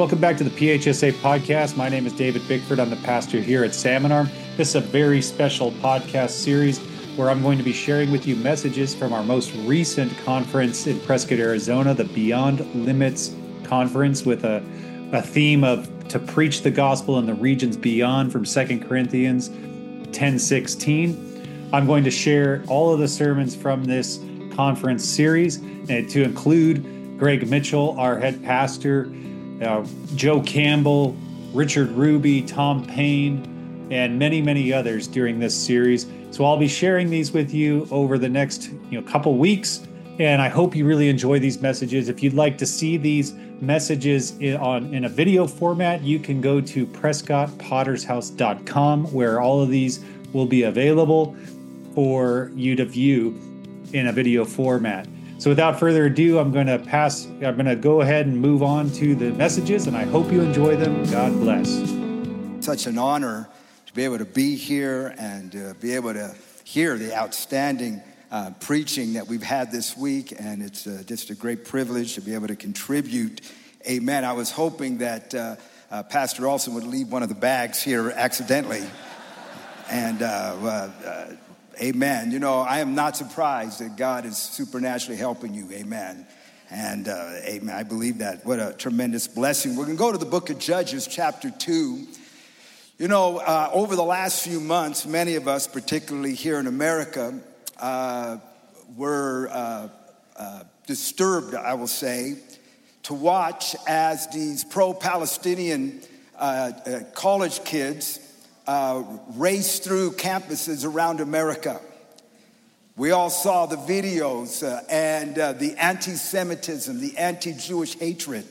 welcome back to the PHSA podcast. My name is David Bickford. I'm the pastor here at Salmon Arm. This is a very special podcast series where I'm going to be sharing with you messages from our most recent conference in Prescott, Arizona, the Beyond Limits Conference, with a theme of to preach the gospel in the regions beyond from 2 Corinthians 10:16. I'm going to share all of the sermons from this conference series, and to include Greg Mitchell, our head pastor, Joe Campbell, Richard Ruby, Tom Payne, and many, many others during this series. So I'll be sharing these with you over the next couple weeks, and I hope you really enjoy these messages. If you'd like to see these messages in a video format, you can go to PrescottPottersHouse.com, where all of these will be available for you to view in a video format. So without further ado, I'm going to go ahead and move on to the messages, and I hope you enjoy them. God bless. Such an honor to be able to be here and be able to hear the outstanding preaching that we've had this week, and it's just a great privilege to be able to contribute. Amen. I was hoping that Pastor Olson would leave one of the bags here accidentally, and amen. I am not surprised that God is supernaturally helping you. Amen. And amen. I believe that. What a tremendous blessing. We're going to go to the book of Judges, chapter 2. Over the last few months, many of us, particularly here in America, were disturbed, I will say, to watch as these pro-Palestinian college kids race through campuses around America. We all saw the videos and the anti-Semitism, the anti-Jewish hatred.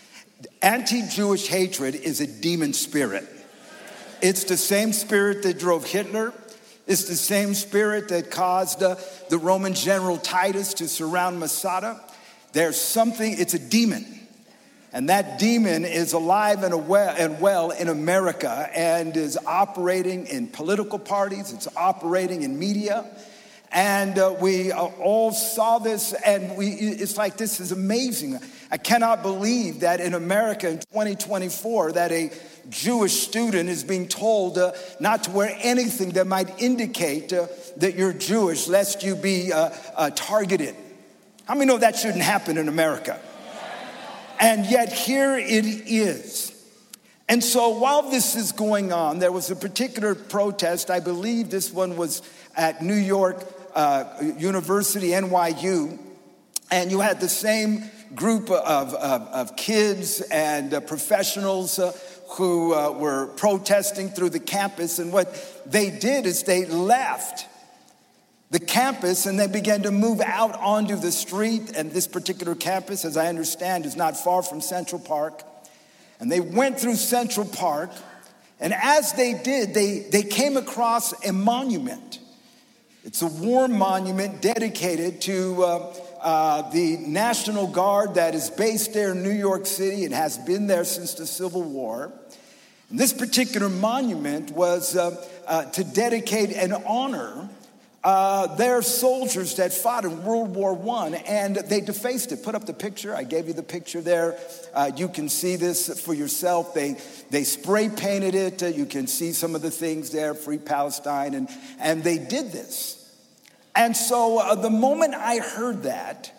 Anti-Jewish hatred is a demon spirit. It's the same spirit that drove Hitler. It's the same spirit that caused the Roman general Titus to surround Masada. It's a demon. And that demon is alive and well in America and is operating in political parties. It's operating in media. And we all saw this, and it's like, this is amazing. I cannot believe that in America in 2024 that a Jewish student is being told not to wear anything that might indicate that you're Jewish, lest you be targeted. How many know that shouldn't happen in America? And yet here it is. And so while this is going on, there was a particular protest. I believe this one was at New York University, NYU. And you had the same group of kids and professionals who were protesting through the campus. And what they did is they left the campus and they began to move out onto the street. And this particular campus, as I understand, is not far from Central Park. And they went through Central Park. And as they did, they came across a monument. It's a war monument dedicated to the National Guard that is based there in New York City. It has been there since the Civil War. And this particular monument was to dedicate and honor their soldiers that fought in World War I, and they defaced it. Put up the picture. I gave you the picture there. You can see this for yourself. They spray painted it. You can see some of the things there, Free Palestine, and they did this. And so the moment I heard that,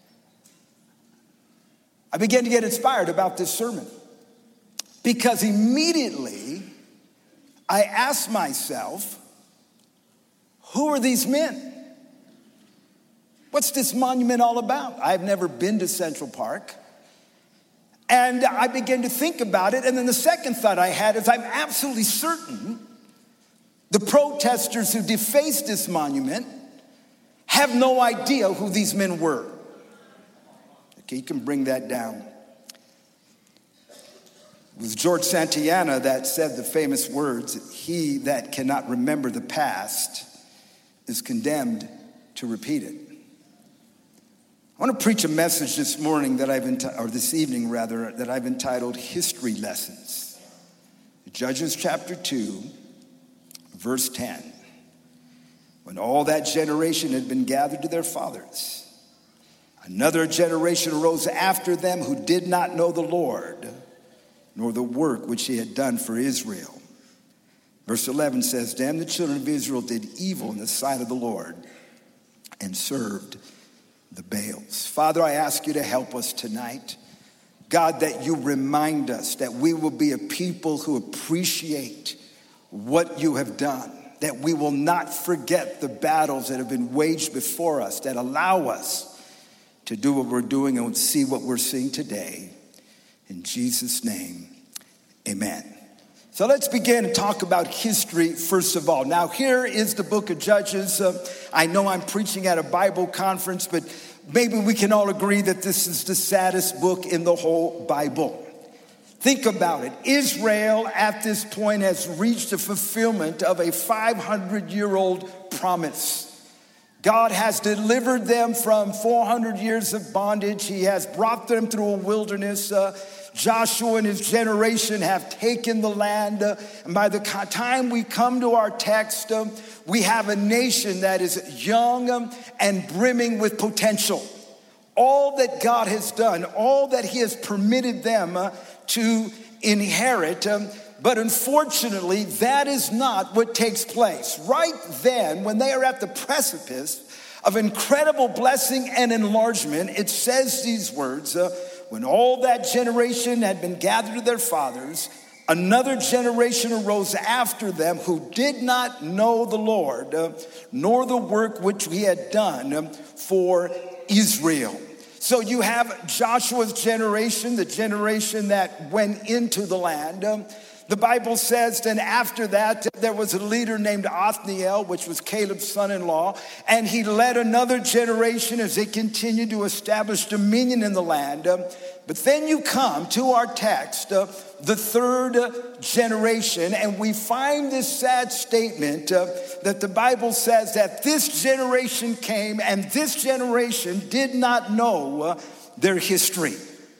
I began to get inspired about this sermon, because immediately I asked myself, who are these men? What's this monument all about? I've never been to Central Park. And I began to think about it. And then the second thought I had is, I'm absolutely certain the protesters who defaced this monument have no idea who these men were. Okay, you can bring that down. It was George Santayana that said the famous words, "He that cannot remember the past is condemned to repeat it." I want to preach a message this morning this evening that I've entitled History Lessons. Judges chapter 2, verse 10. When all that generation had been gathered to their fathers, another generation arose after them who did not know the Lord, nor the work which he had done for Israel. Verse 11 says, then the children of Israel did evil in the sight of the Lord and served the Baals. Father, I ask you to help us tonight. God, that you remind us that we will be a people who appreciate what you have done, that we will not forget the battles that have been waged before us, that allow us to do what we're doing and see what we're seeing today. In Jesus' name, amen. So let's begin and talk about history first of all. Now, here is the book of Judges. I know I'm preaching at a Bible conference, but maybe we can all agree that this is the saddest book in the whole Bible. Think about it. Israel at this point has reached the fulfillment of a 500-year-old promise. God has delivered them from 400 years of bondage. He has brought them through a wilderness. Joshua and his generation have taken the land. And by the time we come to our text, we have a nation that is young and brimming with potential. All that God has done, all that he has permitted them to inherit. But unfortunately, that is not what takes place. Right then, when they are at the precipice of incredible blessing and enlargement, it says these words, when all that generation had been gathered to their fathers, another generation arose after them who did not know the Lord, nor the work which he had done for Israel. So you have Joshua's generation, the generation that went into the land. The Bible says then after that, there was a leader named Othniel, which was Caleb's son-in-law, and he led another generation as they continued to establish dominion in the land. But then you come to our text, the third generation, and we find this sad statement that the Bible says that this generation came and this generation did not know their history.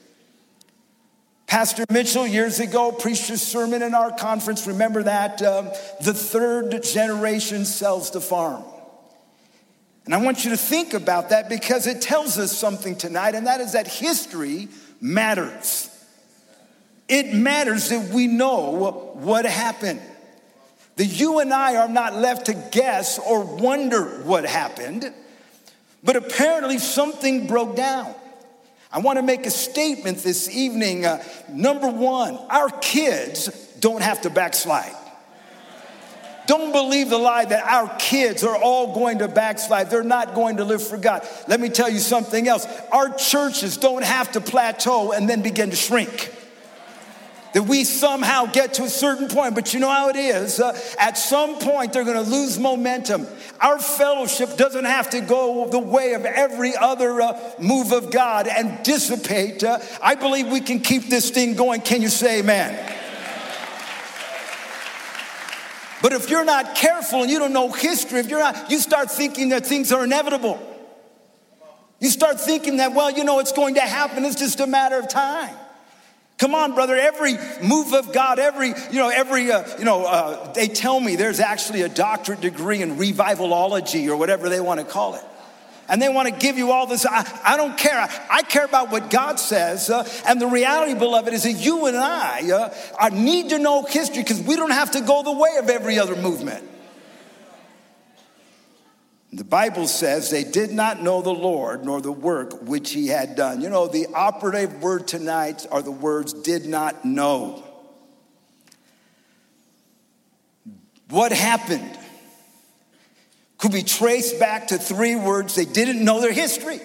Pastor Mitchell years ago preached a sermon in our conference. Remember that? The third generation sells the farm. And I want you to think about that because it tells us something tonight, and that is that history matters. It matters that we know what happened. That you and I are not left to guess or wonder what happened, but apparently something broke down. I want to make a statement this evening. Number one, our kids don't have to backslide. Don't believe the lie that our kids are all going to backslide. They're not going to live for God. Let me tell you something else. Our churches don't have to plateau and then begin to shrink. That we somehow get to a certain point. But you know how it is. At some point, they're going to lose momentum. Our fellowship doesn't have to go the way of every other move of God and dissipate. I believe we can keep this thing going. Can you say amen? But if you're not careful and you don't know history, you start thinking that things are inevitable. You start thinking that, well, it's going to happen. It's just a matter of time. Come on, brother, every move of God, they tell me there's actually a doctorate degree in revivalology or whatever they want to call it. And they want to give you all this. I don't care. I care about what God says. And the reality, beloved, is that you and I need to know history because we don't have to go the way of every other movement. The Bible says they did not know the Lord nor the work which he had done. The operative word tonight are the words did not know. What happened could be traced back to three words. They didn't know their history.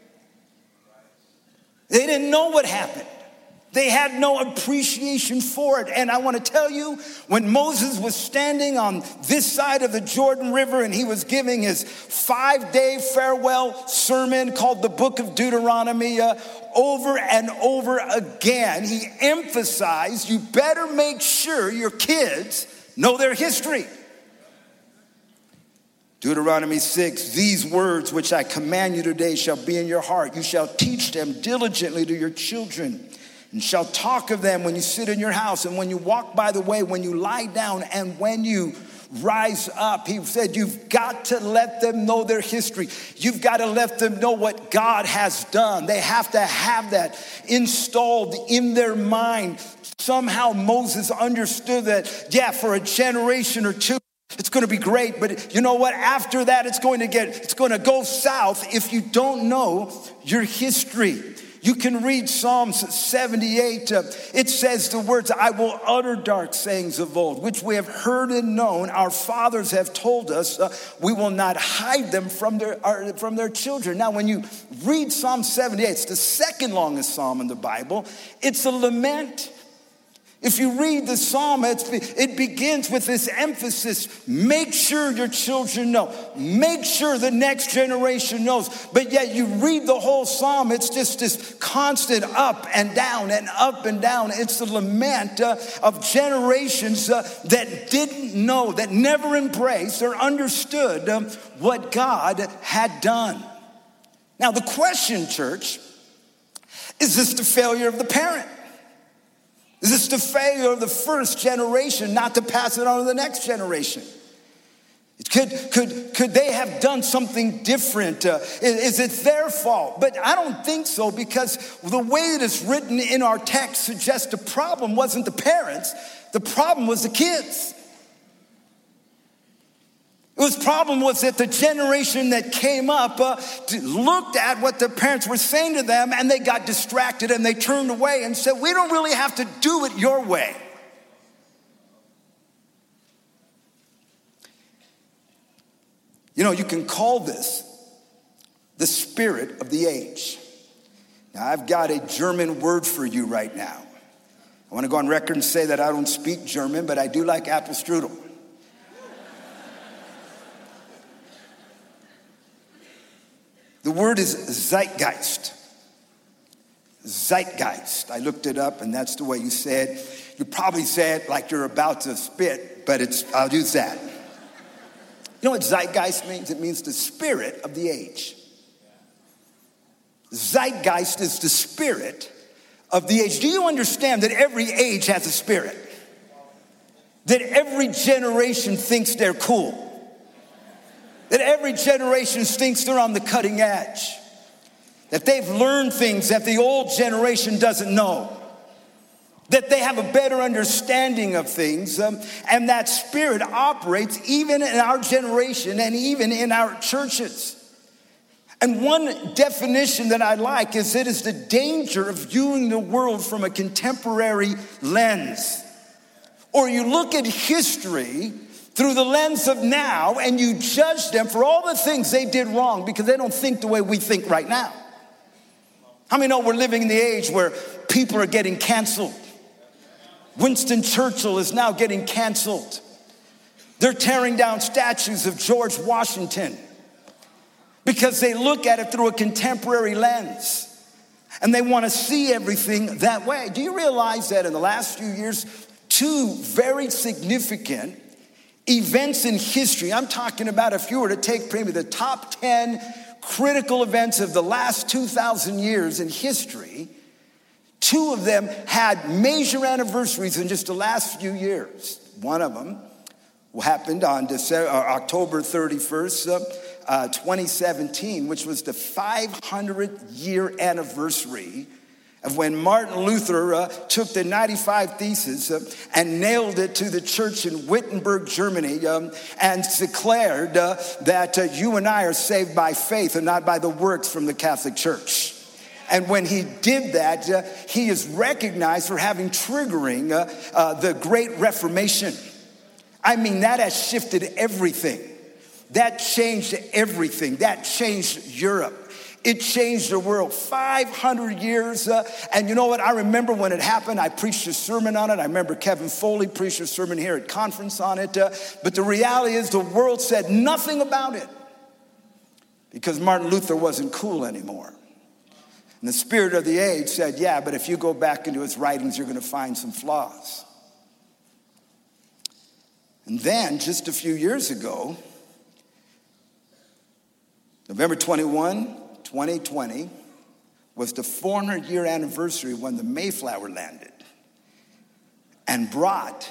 They didn't know what happened. They had no appreciation for it. And I want to tell you, when Moses was standing on this side of the Jordan River and he was giving his 5-day farewell sermon called the Book of Deuteronomy, over and over again, he emphasized, you better make sure your kids know their history. Deuteronomy 6, these words which I command you today shall be in your heart. You shall teach them diligently to your children. And shall talk of them when you sit in your house and when you walk by the way, when you lie down and when you rise up. He said, you've got to let them know their history. You've got to let them know what God has done. They have to have that installed in their mind somehow Moses understood that, yeah, for a generation or two, it's going to be great, but you know what? After that, it's going to go south if you don't know your history. You can read Psalms 78. It says the words, I will utter dark sayings of old, which we have heard and known. Our fathers have told us. We will not hide them from their children. Now, when you read Psalm 78, it's the second longest psalm in the Bible. It's a lament. If you read the psalm, it begins with this emphasis. Make sure your children know. Make sure the next generation knows. But yet you read the whole psalm, it's just this constant up and down and up and down. It's the lament of generations that didn't know, that never embraced or understood what God had done. Now the question, church, is this the failure of the parent? Is this the failure of the first generation not to pass it on to the next generation? Could they have done something different? Is it their fault? But I don't think so, because the way that it's written in our text suggests the problem wasn't the parents, the problem was the kids. The problem was that the generation that came up looked at what the parents were saying to them, and they got distracted and they turned away and said, we don't really have to do it your way. You know, you can call this the spirit of the age. Now, I've got a German word for you right now. I want to go on record and say that I don't speak German, but I do like apple strudel. The word is zeitgeist. Zeitgeist. I looked it up, and that's the way you say it. You probably say it like you're about to spit, but I'll use that. You know what zeitgeist means? It means the spirit of the age. Zeitgeist is the spirit of the age. Do you understand that every age has a spirit? That every generation thinks they're cool? That every generation thinks they're on the cutting edge. That they've learned things that the old generation doesn't know. That they have a better understanding of things. And that spirit operates even in our generation and even in our churches. And one definition that I like is it is the danger of viewing the world from a contemporary lens. Or you look at history through the lens of now, and you judge them for all the things they did wrong because they don't think the way we think right now. How many know we're living in the age where people are getting canceled? Winston Churchill is now getting canceled. They're tearing down statues of George Washington because they look at it through a contemporary lens and they want to see everything that way. Do you realize that in the last few years, two very significant events in history, I'm talking about if you were to take maybe the top 10 critical events of the last 2,000 years in history, two of them had major anniversaries in just the last few years. One of them happened on October 31st, 2017, which was the 500-year anniversary of when Martin Luther took the 95 Theses and nailed it to the church in Wittenberg, Germany, and declared that you and I are saved by faith and not by the works from the Catholic Church. And when he did that, he is recognized for having triggering the Great Reformation. I mean, that has shifted everything. That changed everything. That changed Europe. It changed the world. 500 years. And you know what? I remember when it happened, I preached a sermon on it. I remember Kevin Foley preached a sermon here at conference on it. But the reality is the world said nothing about it because Martin Luther wasn't cool anymore. And the spirit of the age said, yeah, but if you go back into his writings, you're going to find some flaws. And then just a few years ago, November 21, 2020 was the 400-year anniversary when the Mayflower landed and brought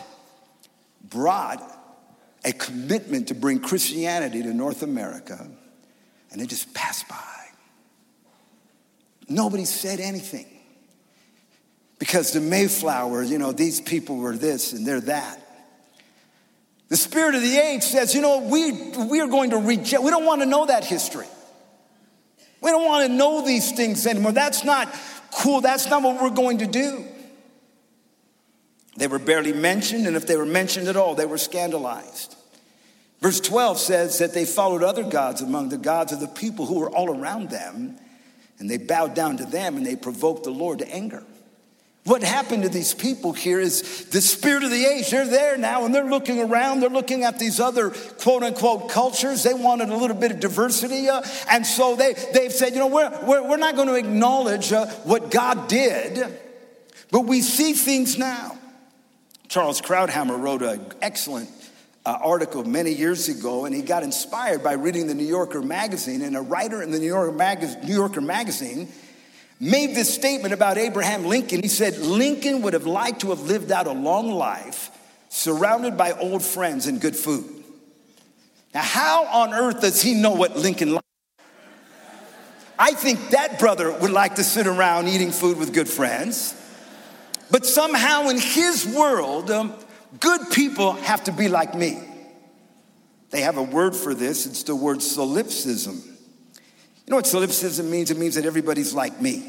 a commitment to bring Christianity to North America, and it just passed by. Nobody said anything. Because the Mayflower, these people were this and they're that. The spirit of the age says, we are going to reject. We don't want to know that history. We don't want to know these things anymore. That's not cool. That's not what we're going to do. They were barely mentioned, and if they were mentioned at all, they were scandalized. Verse 12 says that they followed other gods among the gods of the people who were all around them, and they bowed down to them, and they provoked the Lord to anger. What happened to these people here is the spirit of the age. They're there now, and they're looking around. They're looking at these other quote-unquote cultures. They wanted a little bit of diversity, and so they've said, we're not going to acknowledge what God did, but we see things now. Charles Krauthammer wrote an excellent article many years ago, and he got inspired by reading the New Yorker magazine, and a writer in the New Yorker magazine made this statement about Abraham Lincoln. He said, Lincoln would have liked to have lived out a long life surrounded by old friends and good food. Now, how on earth does he know what Lincoln liked? I think that brother would like to sit around eating food with good friends. But somehow in his world, good people have to be like me. They have a word for this. It's the word solipsism. You know what solipsism means? It means that everybody's like me.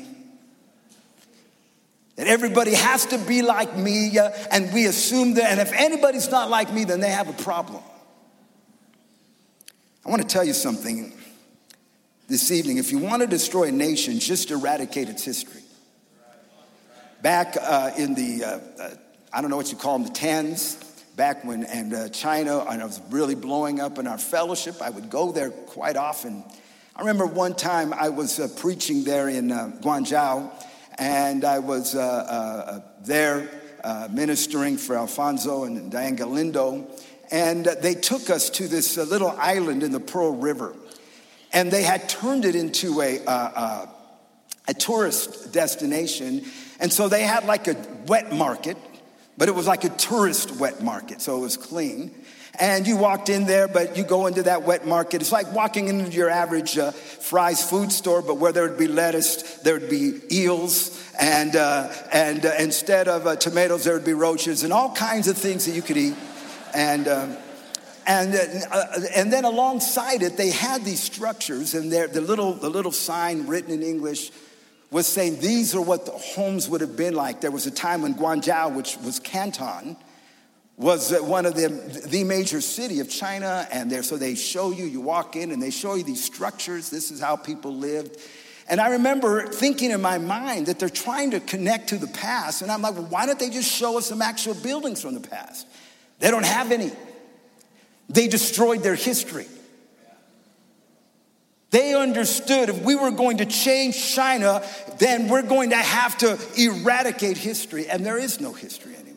That everybody has to be like me, and we assume that, and if anybody's not like me, then they have a problem. I want to tell you something this evening. If you want to destroy a nation, just eradicate its history. Back in the, I don't know what you call them, the tens, back when China, and I was really blowing up in our fellowship, I would go there quite often. I remember one time I was preaching there in Guangzhou, and I was there ministering for Alfonso and Diane Galindo, and they took us to this little island in the Pearl River, and they had turned it into a tourist destination, and so they had like a wet market, but it was like a tourist wet market, so it was clean. And you walked in there, but you go into that wet market. It's like walking into your average Fry's food store, but where there would be lettuce, there would be eels, and instead of tomatoes, there would be roaches, and all kinds of things that you could eat. And then alongside it, they had these structures, and the little sign written in English was saying these are what the homes would have been like. There was a time when Guangzhou, which was Canton, was one of the major city of China, and so they show you walk in and they show you these structures. This is how people lived. And I remember thinking in my mind that they're trying to connect to the past, and I'm like, well, why don't they just show us some actual buildings from the past? They don't have any. They destroyed their history. They understood if we were going to change China, then we're going to have to eradicate history, and there is no history anymore.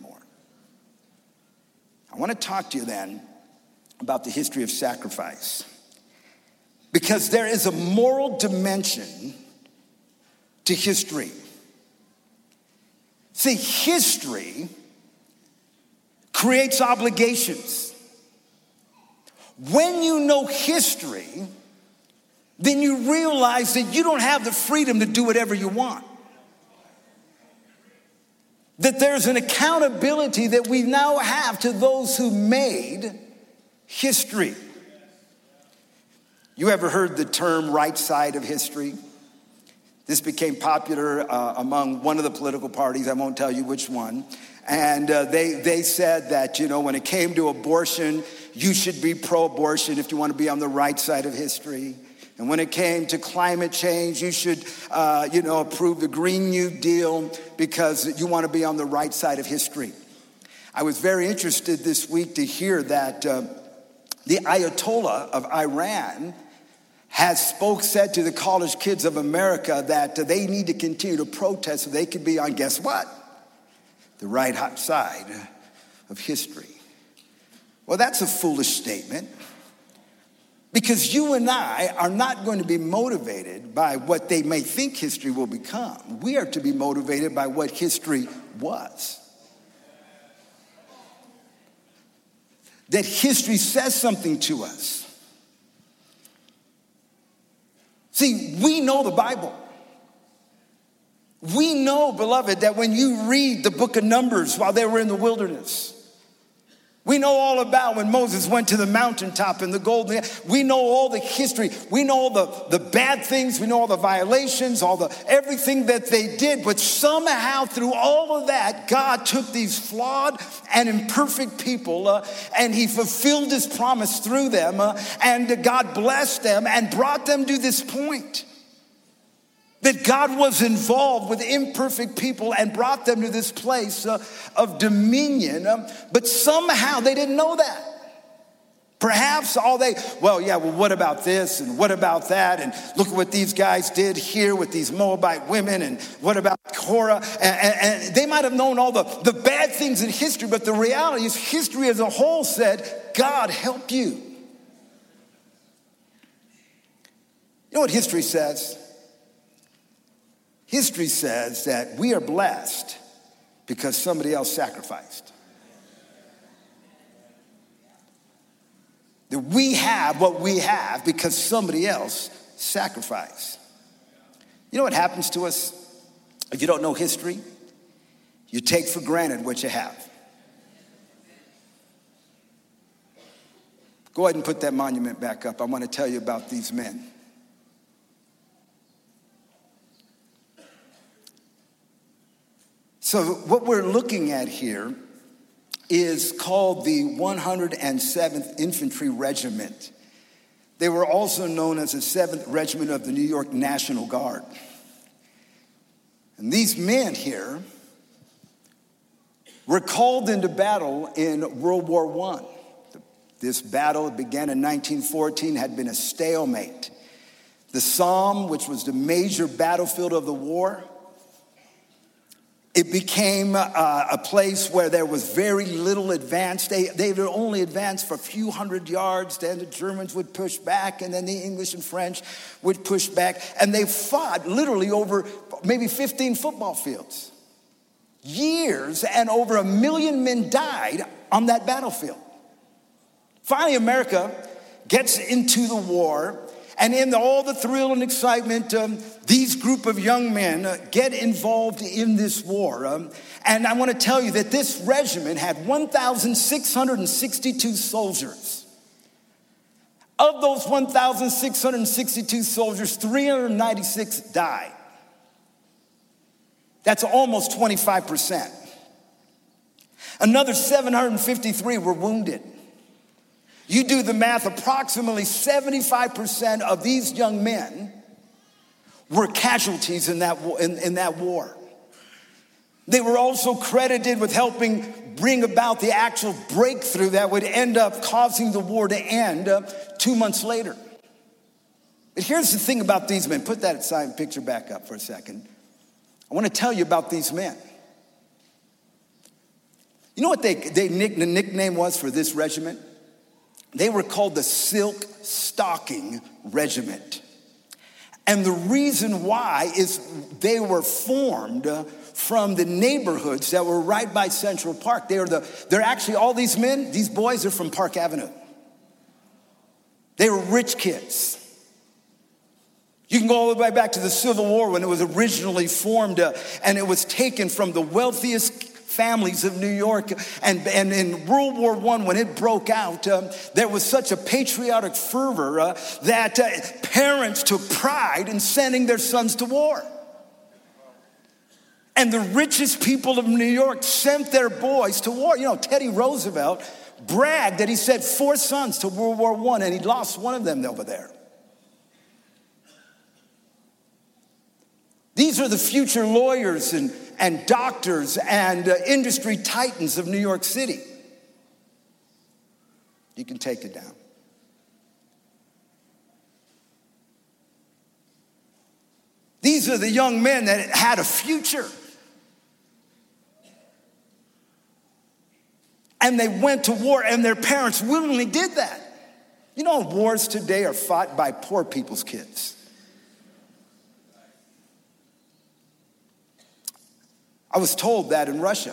I want to talk to you then about the history of sacrifice, because there is a moral dimension to history. See, history creates obligations. When you know history, then you realize that you don't have the freedom to do whatever you want. That there's an accountability that we now have to those who made history. You ever heard the term right side of history? This became popular among one of the political parties. I won't tell you which one. And they said that, when it came to abortion, you should be pro-abortion if you want to be on the right side of history. And when it came to climate change, you should, approve the Green New Deal because you want to be on the right side of history. I was very interested this week to hear that the Ayatollah of Iran has said to the college kids of America that they need to continue to protest so they could be on, guess what? The right side of history. Well, that's a foolish statement. Because you and I are not going to be motivated by what they may think history will become. We are to be motivated by what history was. That history says something to us. See, we know the Bible. We know, beloved, that when you read the book of Numbers while they were in the wilderness, we know all about when Moses went to the mountaintop in the golden. We know all the history. We know all the bad things. We know all the violations, everything that they did. But somehow through all of that, God took these flawed and imperfect people and he fulfilled his promise through them. And God blessed them and brought them to this point. That God was involved with imperfect people and brought them to this place of dominion. But somehow they didn't know that. Perhaps what about this and what about that? And look at what these guys did here with these Moabite women. And what about Korah? And they might have known all the bad things in history. But the reality is history as a whole said, God help you. You know what history says? History says that we are blessed because somebody else sacrificed. That we have what we have because somebody else sacrificed. You know what happens to us if you don't know history? You take for granted what you have. Go ahead and put that monument back up. I want to tell you about these men. So what we're looking at here is called the 107th Infantry Regiment. They were also known as the 7th Regiment of the New York National Guard. And these men here were called into battle in World War I. This battle began in 1914, had been a stalemate. The Somme, which was the major battlefield of the war, it became a place where there was very little advance. They would only advance for a few hundred yards. Then the Germans would push back, and then the English and French would push back. And they fought literally over maybe 15 football fields. Years, and over 1 million men died on that battlefield. Finally, America gets into the war. And in all the thrill and excitement, these group of young men get involved in this war. And I want to tell you that this regiment had 1,662 soldiers. Of those 1,662 soldiers, 396 died. That's almost 25%. Another 753 were wounded. You do the math, approximately 75% of these young men were casualties in that war. They were also credited with helping bring about the actual breakthrough that would end up causing the war to end 2 months later. But here's the thing about these men. Put that side picture back up for a second. I want to tell you about these men. You know what the nickname was for this regiment? They were called the Silk Stocking Regiment. And the reason why is they were formed from the neighborhoods that were right by Central Park. They're actually, all these men, these boys are from Park Avenue. They were rich kids. You can go all the way back to the Civil War when it was originally formed, and it was taken from the wealthiest families of New York. And in World War I, when it broke out, there was such a patriotic fervor that parents took pride in sending their sons to war. And the richest people of New York sent their boys to war. You know, Teddy Roosevelt bragged that he sent 4 sons to World War I, and he lost one of them over there. These are the future lawyers and doctors and industry titans of New York City. You can take it down. These are the young men that had a future. And they went to war, and their parents willingly did that. You know, wars today are fought by poor people's kids. I was told that in Russia,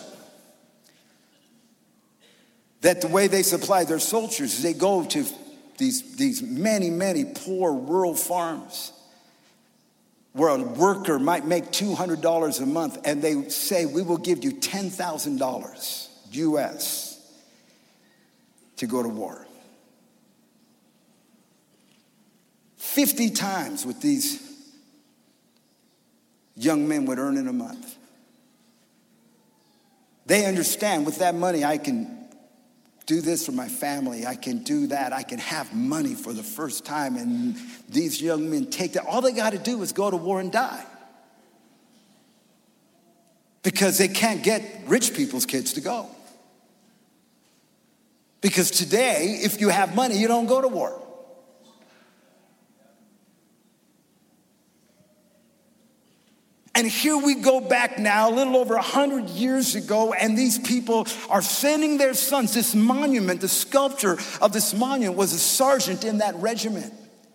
that the way they supply their soldiers is they go to these many, many poor rural farms. where a worker might make $200 a month, and they say, we will give you $10,000 US to go to war. 50 times what these young men would earn in a month. They understand with that money, I can do this for my family. I can do that. I can have money for the first time. And these young men take that. All they got to do is go to war and die. Because they can't get rich people's kids to go. Because today, if you have money, you don't go to war. And here we go back now, a little over 100 years ago, and these people are sending their sons. This monument, the sculpture of this monument was a sergeant in that regiment.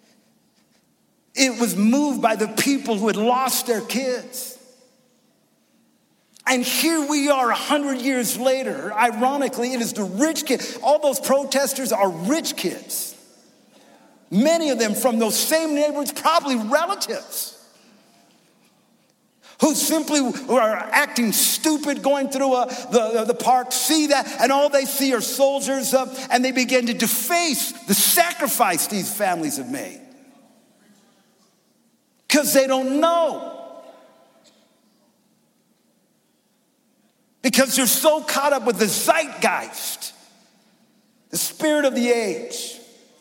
It was moved by the people who had lost their kids. And here we are 100 years later. Ironically, it is the rich kids. All those protesters are rich kids. Many of them from those same neighborhoods, probably relatives, who simply are acting stupid going through the park, see that, and all they see are soldiers, and they begin to deface the sacrifice these families have made. Because they don't know. Because they're so caught up with the zeitgeist, the spirit of the age.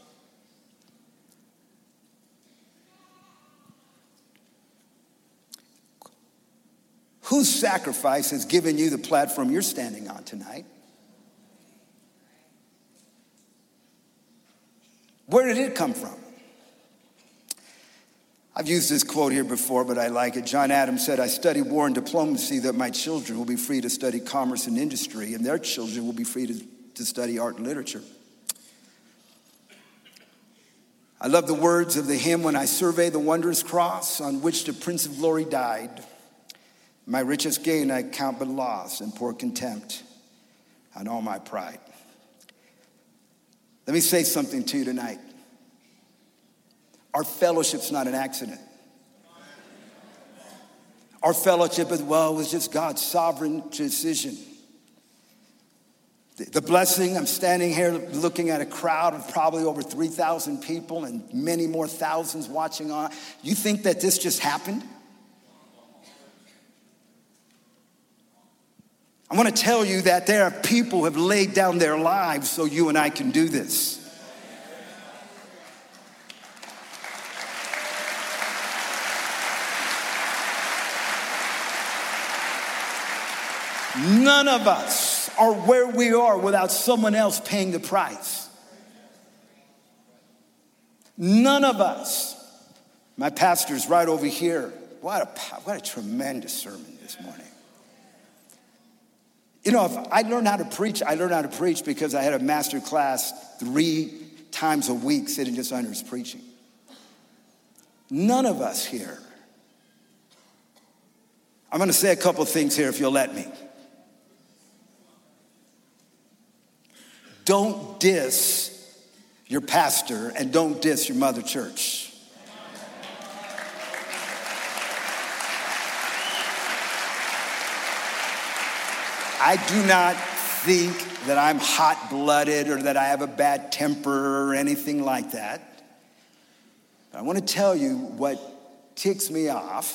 Whose sacrifice has given you the platform you're standing on tonight? Where did it come from? I've used this quote here before, but I like it. John Adams said, I study war and diplomacy that my children will be free to study commerce and industry, and their children will be free to study art and literature. I love the words of the hymn, when I survey the wondrous cross on which the Prince of Glory died. My richest gain I count but loss, and pour contempt on all my pride. Let me say something to you tonight. Our fellowship's not an accident. Our fellowship is, well, it was just God's sovereign decision. The blessing, I'm standing here looking at a crowd of probably over 3,000 people and many more thousands watching on. You think that this just happened? I want to tell you that there are people who have laid down their lives so you and I can do this. None of us are where we are without someone else paying the price. None of us. My pastor's right over here. What a tremendous sermon this morning. You know, if I learned how to preach because I had a master class 3 times a week sitting just under his preaching. None of us here. I'm going to say a couple things here if you'll let me. Don't diss your pastor and don't diss your mother church. I do not think that I'm hot-blooded or that I have a bad temper or anything like that. But I want to tell you what ticks me off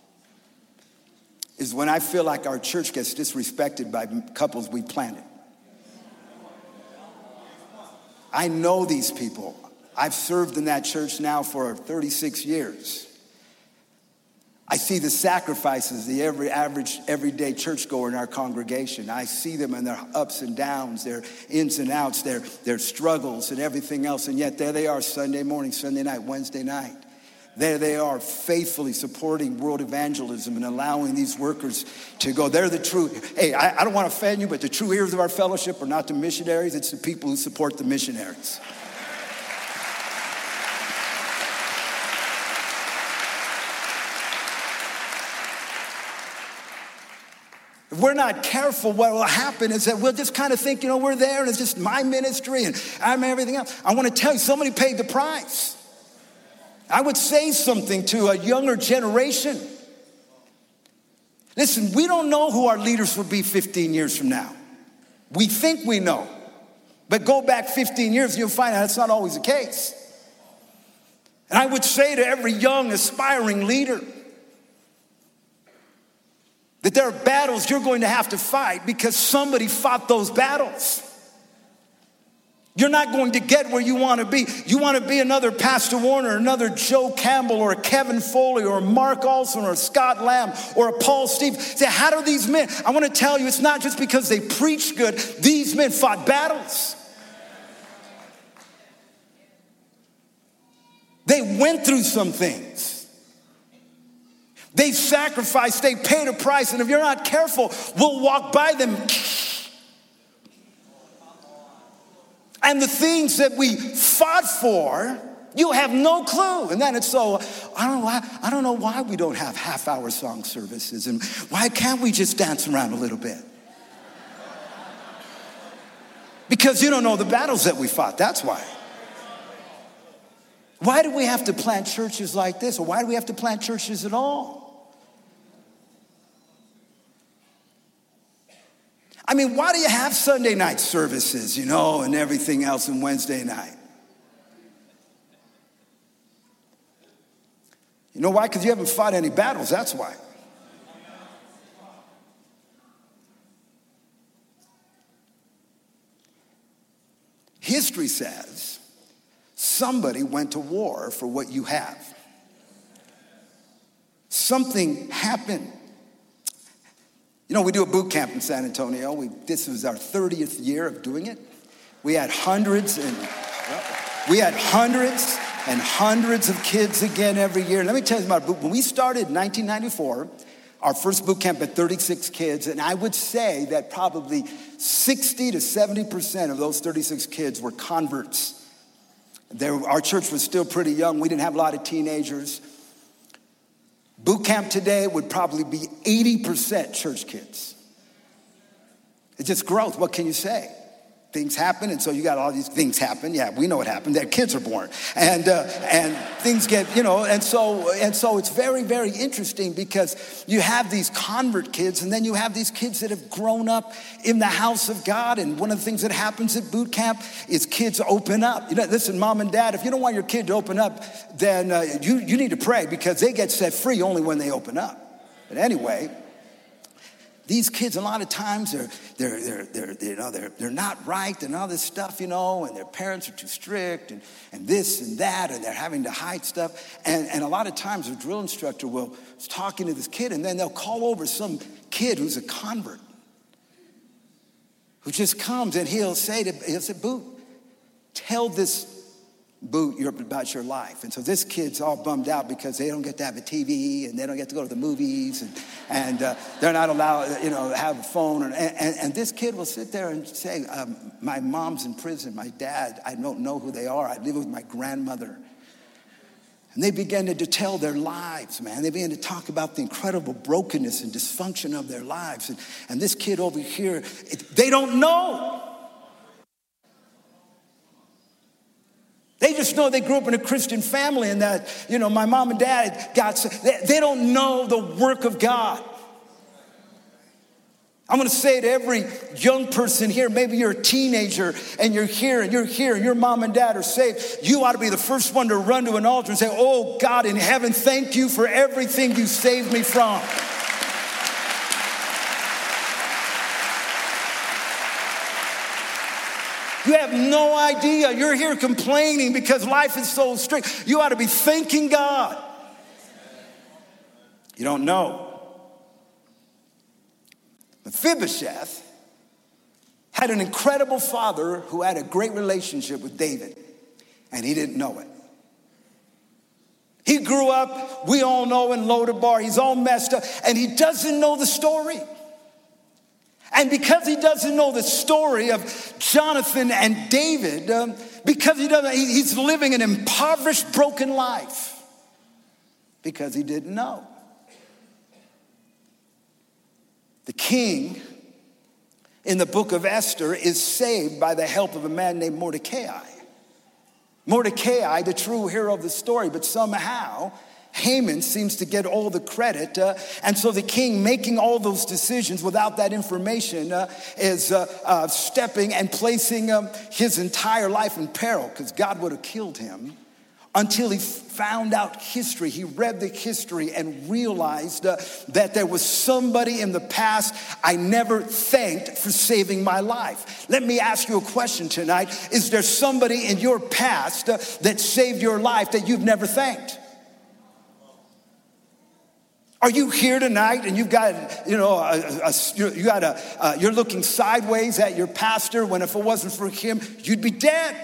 is when I feel like our church gets disrespected by couples we planted. I know these people. I've served in that church now for 36 years. I see the sacrifices, the everyday churchgoer in our congregation. I see them in their ups and downs, their ins and outs, their struggles and everything else. And yet there they are Sunday morning, Sunday night, Wednesday night. There they are faithfully supporting world evangelism and allowing these workers to go. They're the true, hey, I don't want to offend you, but the true heroes of our fellowship are not the missionaries. It's the people who support the missionaries. If we're not careful, what will happen is that we'll just kind of think, we're there and it's just my ministry and I'm everything else. I want to tell you, somebody paid the price. I would say something to a younger generation. Listen, we don't know who our leaders will be 15 years from now. We think we know. But go back 15 years and you'll find out that's not always the case. And I would say to every young aspiring leader that there are battles you're going to have to fight because somebody fought those battles. You're not going to get where you want to be. You want to be another Pastor Warner, another Joe Campbell, or a Kevin Foley, or a Mark Olson, or a Scott Lamb, or a Paul Steve. Say, how do these men? I want to tell you, it's not just because they preach good. These men fought battles. They went through some things. They sacrificed, they paid a price, and if you're not careful, we'll walk by them. And the things that we fought for, you have no clue. And then it's so, I don't know why we don't have half-hour song services, and why can't we just dance around a little bit? Because you don't know the battles that we fought, that's why. Why do we have to plant churches like this? Or why do we have to plant churches at all? I mean, why do you have Sunday night services, and everything else on Wednesday night? You know why? Because you haven't fought any battles, that's why. History says somebody went to war for what you have. Something happened. We do a boot camp in San Antonio. This was our 30th year of doing it. We had hundreds and hundreds of kids again every year. Let me tell you about boot. When we started in 1994, our first boot camp had 36 kids, and I would say that probably 60 to 70% of those 36 kids were converts. Our church was still pretty young. We didn't have a lot of teenagers. Boot camp today would probably be 80% church kids. It's just growth. What can you say? Things happen, and so you got all these things happen. Yeah, we know what happened. Their kids are born, and things get, and so it's very, very interesting because you have these convert kids, and then you have these kids that have grown up in the house of God. And one of the things that happens at boot camp is kids open up. Listen, mom and dad, if you don't want your kid to open up, then you need to pray, because they get set free only when they open up. But anyway. These kids, a lot of times, they're not right and all this stuff, and their parents are too strict and this and that, and they're having to hide stuff. And a lot of times, a drill instructor will is talking to this kid, and then they'll call over some kid who's a convert who just comes, and he'll say, Boot, tell this Boot about your life. And so this kid's all bummed out because they don't get to have a TV, and they don't get to go to the movies, and they're not allowed, to have a phone. And this kid will sit there and say, my mom's in prison, my dad, I don't know who they are. I live with my grandmother. And they begin to tell their lives, man. They begin to talk about the incredible brokenness and dysfunction of their lives. And this kid over here, they don't know. They just know they grew up in a Christian family, and that, my mom and dad they don't know the work of God. I'm going to say to every young person here, maybe you're a teenager and you're here and your mom and dad are saved. You ought to be the first one to run to an altar and say, oh, God in heaven, thank you for everything you saved me from. You have no idea. You're here complaining because life is so strict. You ought to be thanking God. You don't know. Mephibosheth had an incredible father who had a great relationship with David, and he didn't know it. He grew up, we all know, in Lodabar. He's all messed up, and he doesn't know the story. And because he doesn't know the story of Jonathan and David, because he's living an impoverished, broken life because he didn't know. The king in the book of Esther is saved by the help of a man named Mordecai. Mordecai, the true hero of the story, but somehow Haman seems to get all the credit. And so the king, making all those decisions without that information, is stepping and placing his entire life in peril, because God would have killed him, until he found out history. He read the history and realized that there was somebody in the past I never thanked for saving my life. Let me ask you a question tonight. Is there somebody in your past that saved your life that you've never thanked? Are you here tonight and you've got, you're looking sideways at your pastor when if it wasn't for him, you'd be dead?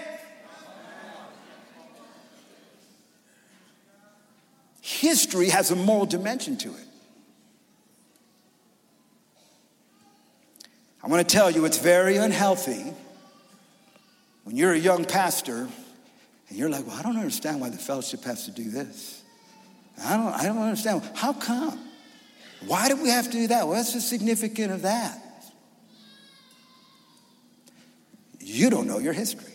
History has a moral dimension to it. I want to tell you, it's very unhealthy when you're a young pastor and you're like, well, I don't understand why the fellowship has to do this. I don't understand. How come? Why do we have to do that? What's the significance of that? You don't know your history.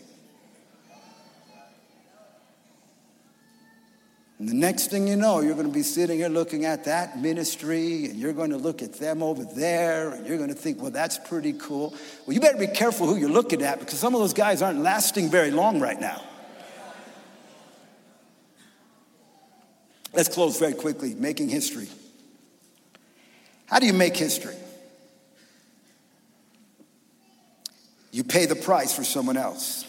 And the next thing you know, you're going to be sitting here looking at that ministry, and you're going to look at them over there, and you're going to think, well, that's pretty cool. Well, you better be careful who you're looking at, because some of those guys aren't lasting very long right now. Let's close very quickly. Making history. How do you make history? You pay the price for someone else.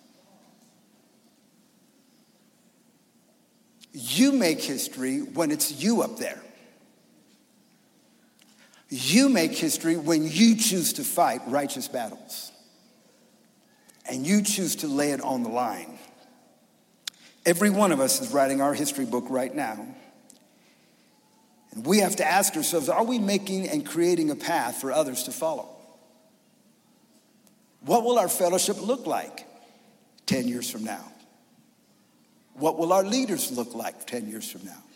You make history when it's you up there. You make history when you choose to fight righteous battles. And you choose to lay it on the line. Every one of us is writing our history book right now. And we have to ask ourselves, are we making and creating a path for others to follow? What will our fellowship look like 10 years from now? What will our leaders look like 10 years from now?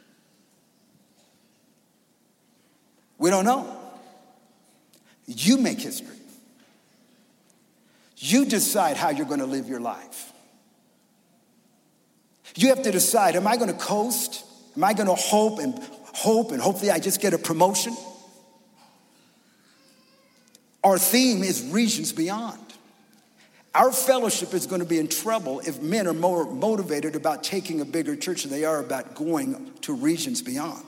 We don't know. You make history. You decide how you're going to live your life. You have to decide, am I going to coast? Am I going to hope and hopefully I just get a promotion? Our theme is regions beyond. Our fellowship is going to be in trouble if men are more motivated about taking a bigger church than they are about going to regions beyond.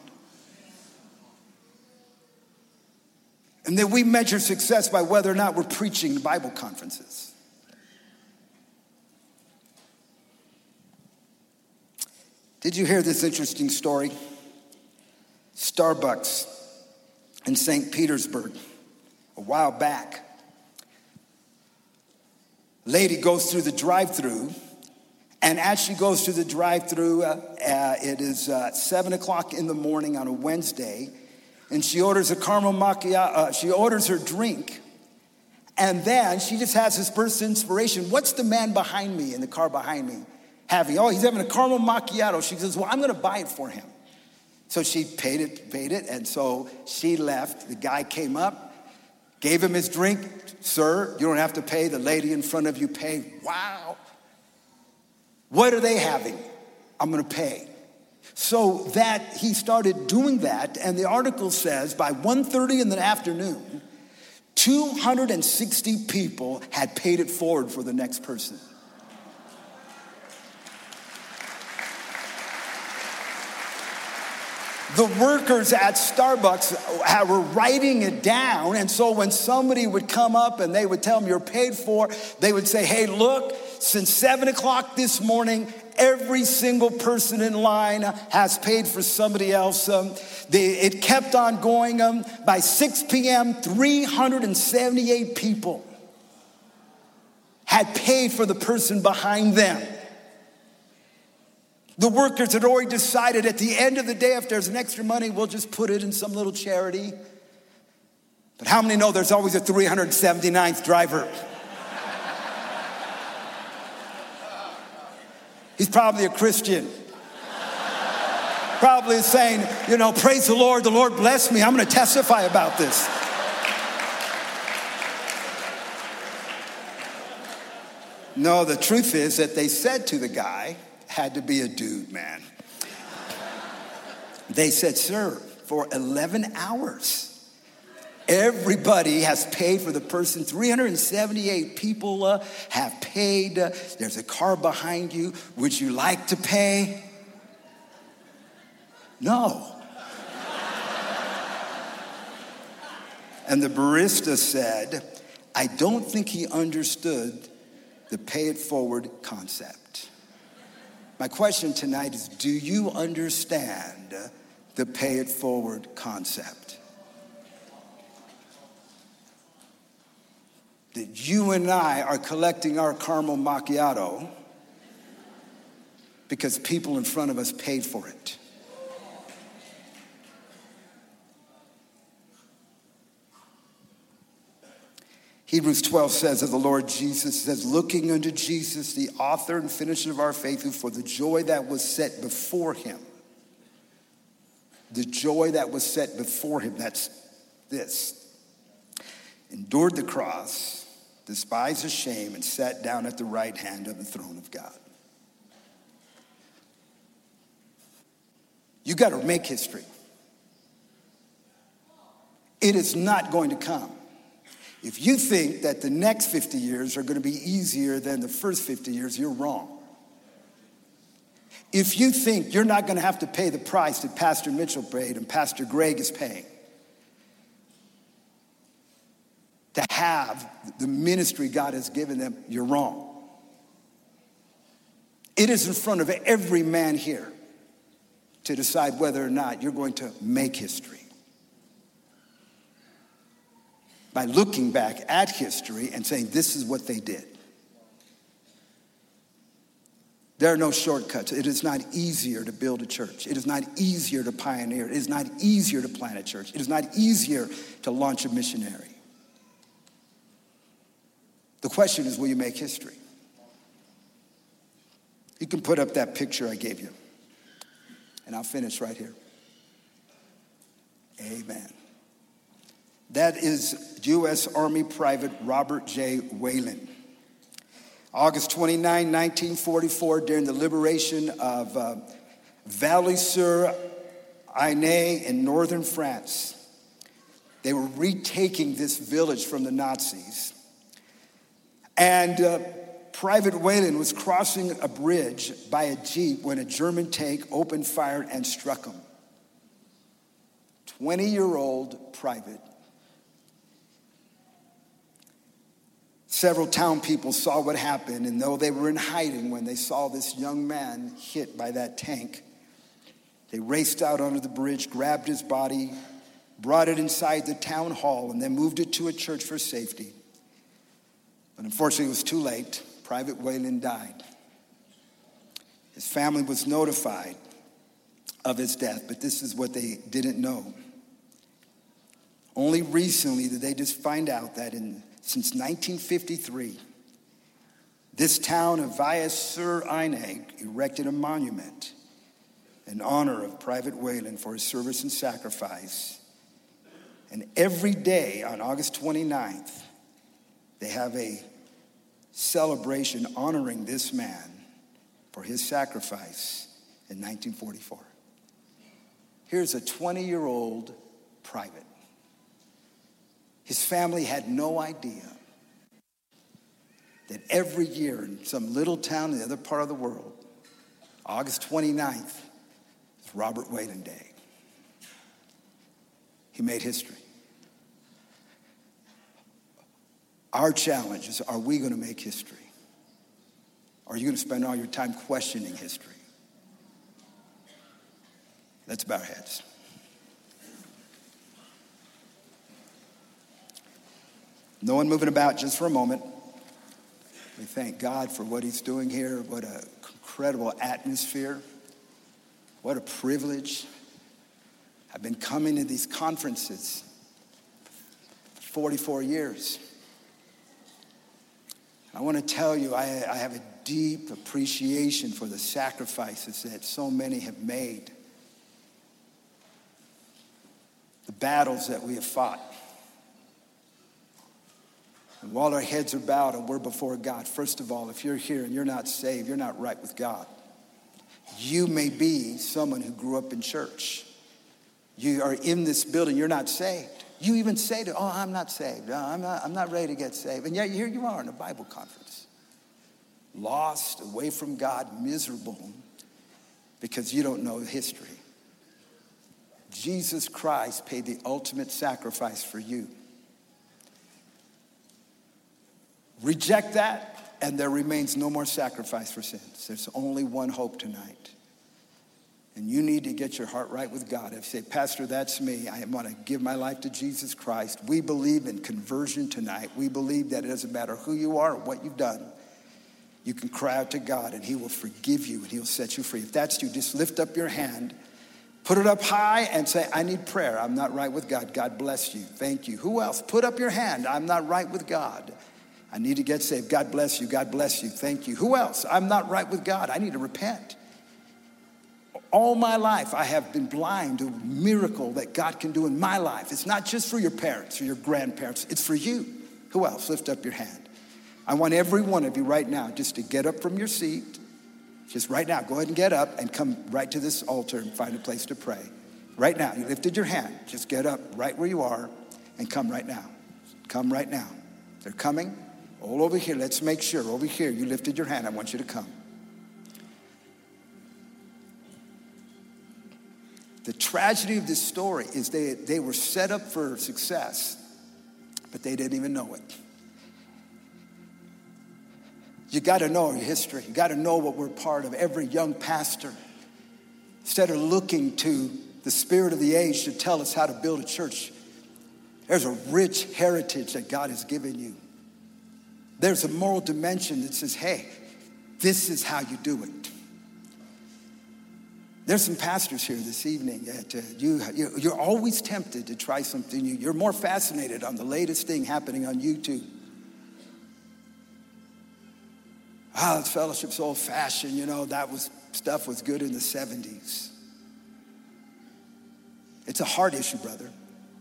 And then we measure success by whether or not we're preaching Bible conferences. Did you hear this interesting story? Starbucks in St. Petersburg a while back. Lady goes through the drive-thru, and as she goes through the drive-thru, it is 7 o'clock in the morning on a Wednesday, and she orders a caramel macchiato. She orders her drink, and then she just has this burst of inspiration. What's the man behind me, in the car behind me, having? Oh, he's having a caramel macchiato. She says, well, I'm going to buy it for him. So she paid it, and so she left. The guy came up, gave him his drink. Sir, you don't have to pay. The lady in front of you paid. Wow. What are they having? I'm going to pay. So that he started doing that, and the article says by 1:30 in the afternoon, 260 people had paid it forward for the next person. The workers at Starbucks were writing it down, and so when somebody would come up and they would tell them you're paid for, they would say, hey, look, since 7 o'clock this morning, every single person in line has paid for somebody else. It kept on going. By 6 p.m., 378 people had paid for the person behind them. The workers had already decided at the end of the day, if there's an extra money, we'll just put it in some little charity. But how many know there's always a 379th driver? He's probably a Christian. Probably saying, praise the Lord bless me. I'm going to testify about this. No, the truth is that they said to the guy, had to be a dude, man. They said, sir, for 11 hours, everybody has paid for the person. 378 people have paid. There's a car behind you. Would you like to pay? No. And the barista said, I don't think he understood the pay it forward concept. My question tonight is, do you understand the pay it forward concept? That you and I are collecting our caramel macchiato because people in front of us paid for it. Hebrews 12 says of the Lord Jesus, says, looking unto Jesus, the author and finisher of our faith, who for the joy that was set before him, the joy that was set before him, that's this, endured the cross, despised the shame, and sat down at the right hand of the throne of God. You got to make history. It is not going to come. If you think that the next 50 years are going to be easier than the first 50 years, you're wrong. If you think you're not going to have to pay the price that Pastor Mitchell paid and Pastor Greg is paying to have the ministry God has given them, you're wrong. It is in front of every man here to decide whether or not you're going to make history. By looking back at history and saying, this is what they did. There are no shortcuts. It is not easier to build a church. It is not easier to pioneer. It is not easier to plant a church. It is not easier to launch a missionary. The question is, will you make history? You can put up that picture I gave you. And I'll finish right here. Amen. That is U.S. Army Private Robert J. Whalen. August 29, 1944, during the liberation of Valmy-sur-Aisne in northern France. They were retaking this village from the Nazis. And Private Whalen was crossing a bridge by a Jeep when a German tank opened fire and struck him. 20-year-old Private. Several town people saw what happened, and though they were in hiding when they saw this young man hit by that tank, they raced out onto the bridge, grabbed his body, brought it inside the town hall, and then moved it to a church for safety. But unfortunately, it was too late. Private Whalen died. His family was notified of his death, but this is what they didn't know. Only recently did they just find out that since 1953, this town of Valmy-sur-Aisne erected a monument in honor of Private Whalen for his service and sacrifice. And every day on August 29th, they have a celebration honoring this man for his sacrifice in 1944. Here's a 20-year-old private. His family had no idea that every year in some little town in the other part of the world, August 29th is Robert Whalen Day. He made history. Our challenge is, are we going to make history? Or are you going to spend all your time questioning history? Let's bow our heads. No one moving about, just for a moment. We thank God for what he's doing here. What an incredible atmosphere. What a privilege. I've been coming to these conferences for 44 years. I want to tell you, I have a deep appreciation for the sacrifices that so many have made. The battles that we have fought. And while our heads are bowed and we're before God, first of all, if you're here and you're not saved, you're not right with God. You may be someone who grew up in church. You are in this building, you're not saved. You even say I'm not saved. I'm not ready to get saved. And yet here you are in a Bible conference. Lost, away from God, miserable, because you don't know history. Jesus Christ paid the ultimate sacrifice for you. Reject that, and there remains no more sacrifice for sins. There's only one hope tonight. And you need to get your heart right with God. If you say, Pastor, that's me. I want to give my life to Jesus Christ. We believe in conversion tonight. We believe that it doesn't matter who you are or what you've done. You can cry out to God and he will forgive you and he'll set you free. If that's you, just lift up your hand, put it up high and say, I need prayer. I'm not right with God. God bless you. Thank you. Who else? Put up your hand. I'm not right with God. I need to get saved. God bless you. God bless you. Thank you. Who else? I'm not right with God. I need to repent. All my life, I have been blind to a miracle that God can do in my life. It's not just for your parents or your grandparents. It's for you. Who else? Lift up your hand. I want every one of you right now just to get up from your seat. Just right now, go ahead and get up and come right to this altar and find a place to pray. Right now, you lifted your hand. Just get up right where you are and come right now. Come right now. They're coming. All over here. Let's make sure. Over here, you lifted your hand. I want you to come. The tragedy of this story is they were set up for success, but they didn't even know it. You got to know our history. You got to know what we're part of. Every young pastor, instead of looking to the spirit of the age to tell us how to build a church, there's a rich heritage that God has given you. There's a moral dimension that says, hey, this is how you do it. There's some pastors here this evening that you're always tempted to try something new. You're more fascinated on the latest thing happening on YouTube. This fellowship's old-fashioned. Stuff was good in the 70s. It's a hard issue, brother.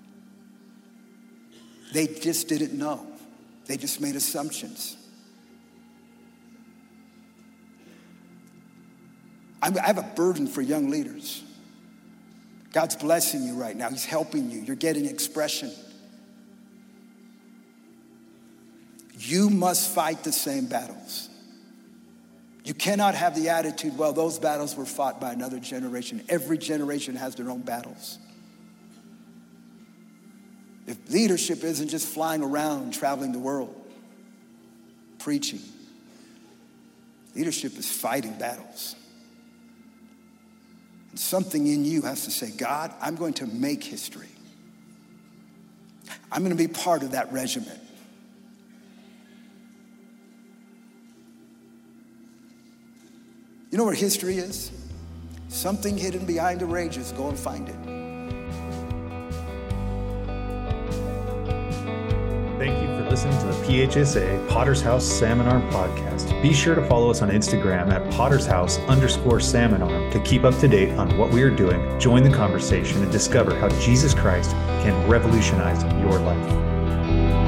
They just didn't know. They just made assumptions. I have a burden for young leaders. God's blessing you right now. He's helping you. You're getting expression. You must fight the same battles. You cannot have the attitude, well, those battles were fought by another generation. Every generation has their own battles. If leadership isn't just flying around, traveling the world, preaching, leadership is fighting battles. And something in you has to say, God, I'm going to make history. I'm going to be part of that regiment. You know where history is? Something hidden behind the ranges. Go and find it. Thank you for listening to the PHSA Potter's House Salmon Arm podcast. Be sure to follow us on Instagram at pottershouse_salmon arm to keep up to date on what we are doing, join the conversation, and discover how Jesus Christ can revolutionize your life.